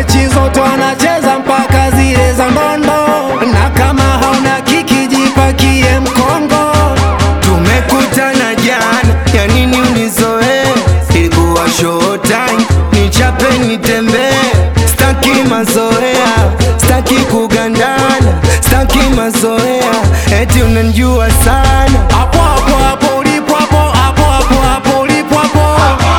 mechi zote wanacheza mpaka zile za ndondo, na kama hauna kiki jipakie mkongo. Tumekutana jana, ya nini unizoe? Ilikuwa show time, nichape nitembee. Staki mazoea, staki kugandana, staki mazoea, eti unanjua sana. Hapo hapo hapo ulipo hapo, hapo hapo hapo ulipo hapo, hapo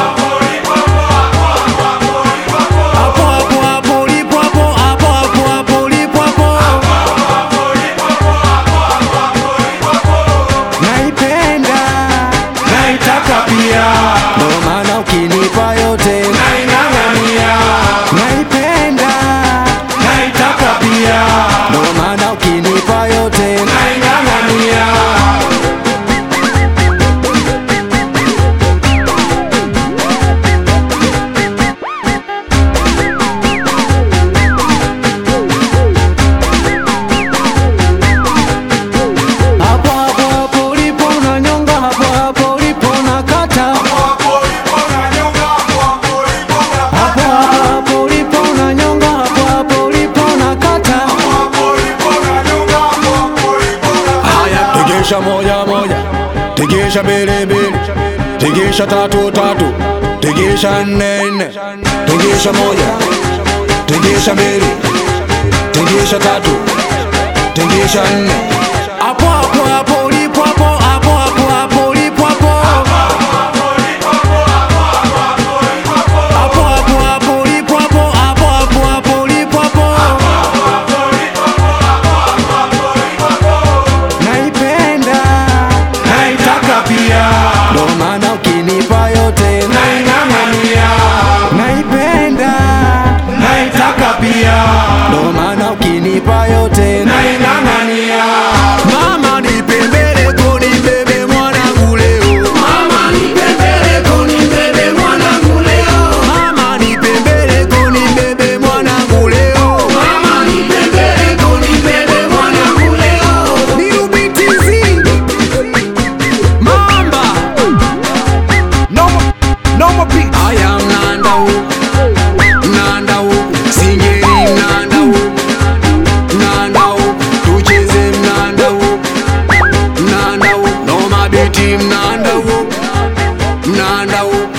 hapo hapo ulipo hapo, hapo hapo hapo ulipo hapo. Naipenda, naitaka pia, ndo maana ukinipa yote naing'ang'ania. Naipenda, naitaka pia, ndo maana ukinipa yote naing'ang'ania. Hapo hapo hapo ulipo unanyonga, hapo hapo ulipo unakata, hapo hapo hapo ulipo unanyonga, hapo hapo ulipo unakata. Haya, tegesha moja moja, tegesha mbili mbili, tegesha tatu tatu, tegesha nne nne, tegesha moja, tegesha mbili, tegesha tatu, tegesha nne. Hapo hapo hapo ulipo hapo, hapo hapo hapo ulipo hapo, hapo hapo hapo ulipo hapo, hapo hapo hapo ulipo hapo. Naipenda, naitaka pia, ndo maana ukinipa yote naing'ang'ania. Naipenda, naitaka pia, ndo maana ukinipa yote naing'ang'ania. Mama nipe mbeleko nibebe mwanangu leo, mama nipe mbeleko nibebe mwanangu leo, mama nipe mbeleko nibebe mwanangu leo, mama nipe mbeleko nibebe mwanangu leo. Nirubitizi Mamba no more beat. I am Nandau, Nandau, Singeri Nandau, Nandau, tucheze Nandau, Nandau, no more beat Nandau, Nandau.